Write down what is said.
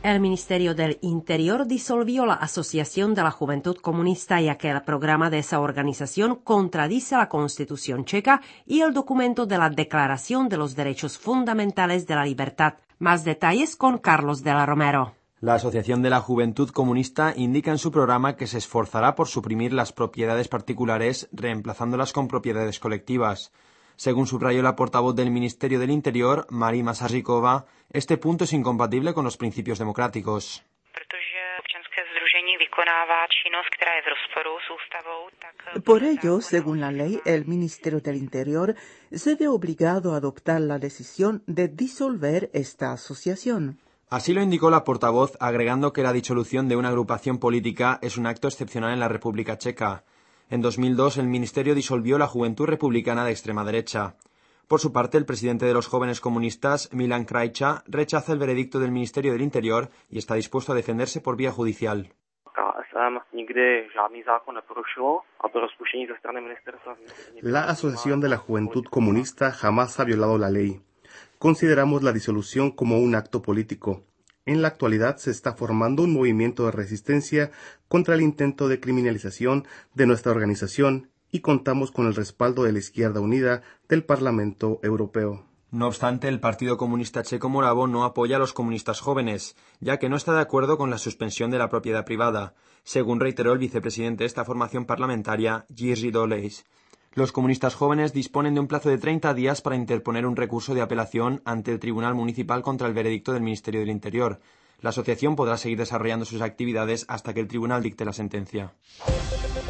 El Ministerio del Interior disolvió la Asociación de la Juventud Comunista, ya que el programa de esa organización contradice la Constitución checa y el documento de la Declaración de los Derechos Fundamentales de la Libertad. Más detalles con Carlos de la Romero. La Asociación de la Juventud Comunista indica en su programa que se esforzará por suprimir las propiedades particulares, reemplazándolas con propiedades colectivas. Según subrayó la portavoz del Ministerio del Interior, Marie Masarykova, este punto es incompatible con los principios democráticos. Por ello, según la ley, el Ministerio del Interior se ve obligado a adoptar la decisión de disolver esta asociación. Así lo indicó la portavoz, agregando que la disolución de una agrupación política es un acto excepcional en la República Checa. En 2002, el Ministerio disolvió la Juventud Republicana de extrema derecha. Por su parte, el presidente de los jóvenes comunistas, Milan Krajča, rechaza el veredicto del Ministerio del Interior y está dispuesto a defenderse por vía judicial. La Asociación de la Juventud Comunista jamás ha violado la ley. Consideramos la disolución como un acto político. En la actualidad se está formando un movimiento de resistencia contra el intento de criminalización de nuestra organización y contamos con el respaldo de la Izquierda Unida del Parlamento Europeo. No obstante, el Partido Comunista Checo Moravo no apoya a los comunistas jóvenes, ya que no está de acuerdo con la suspensión de la propiedad privada, según reiteró el vicepresidente de esta formación parlamentaria, Jiří Dolejš. Los comunistas jóvenes disponen de un plazo de 30 días para interponer un recurso de apelación ante el Tribunal Municipal contra el veredicto del Ministerio del Interior. La asociación podrá seguir desarrollando sus actividades hasta que el tribunal dicte la sentencia.